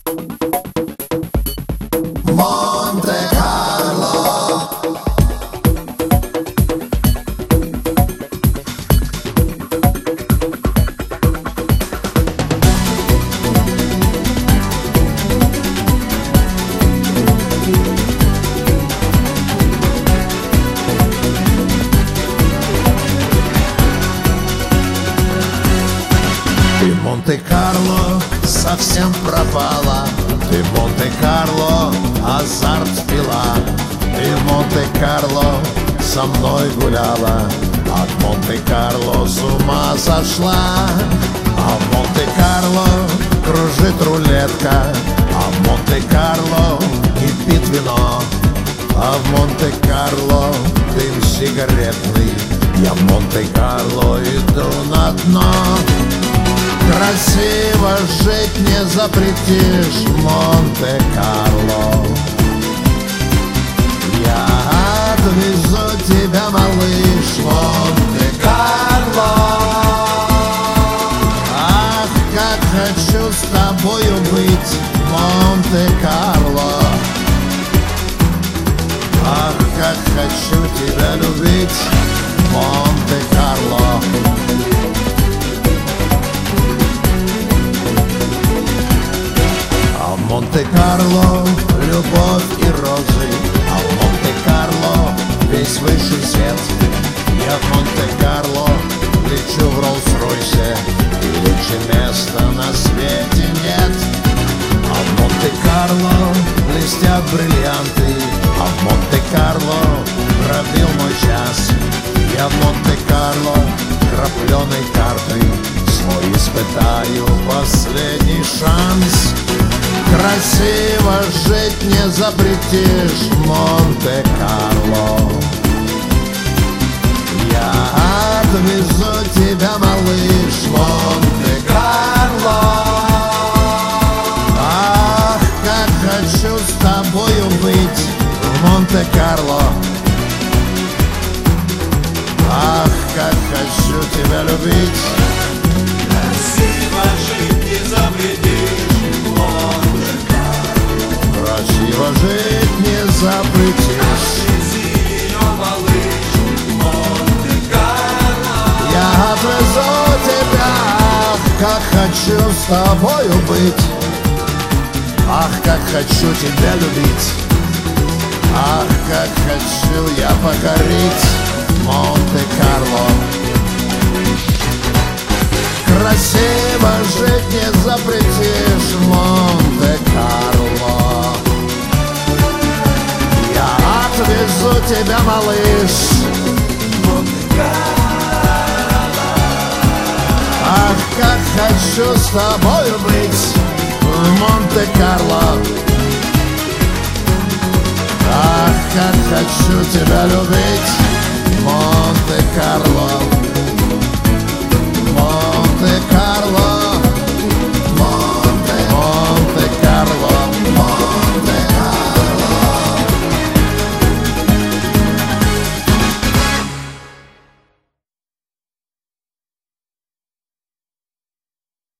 Монте-Карло. Ты Монте-Карло совсем пропала, ты Монте-Карло азарт пила, ты Монте-Карло со мной гуляла, от Монте-Карло с ума сошла. А в Монте-Карло кружит рулетка, а в Монте-Карло кипит вино, а в Монте-Карло дым сигаретный, я в Монте-Карло иду на дно. Красиво жить не запретишь, Монте-Карло. Я отвезу тебя, малыш, Монте-Карло. Ах, как хочу с тобою быть, Монте-Карло. Ах, как хочу тебя любить, Монте-Карло. А в Монте-Карло любовь и розы, а в Монте-Карло весь высший свет. Я в Монте-Карло лечу в Роллс-Ройсе, и лучше места на свете нет. А в Монте-Карло блестят бриллианты, а в Монте-Карло пробил мой час. Я в Монте-Карло крапленой картой свой испытаю последний шанс. Красиво жить не запретишь, Монте-Карло. Я отвезу тебя, малыш, Монте-Карло. Ах, как хочу с тобою быть в Монте-Карло. Ах, как хочу тебя любить. Красиво жить не запретишь, Монте-Карло. Красиво жить не запретишь. Отвези ее, малыш, Монте-Карло. Я отвезу тебя, ах, как хочу с тобою быть. Ах, как хочу тебя любить. Ах, как хочу я покорить Монте-Карло. Красиво жить не запретишь, Монте-Карло. Я отвезу тебя, малыш, Монте-Карло. ах, как хочу с тобою быть в Монте-Карло. Ах, как хочу тебя любить, Монте-Карло.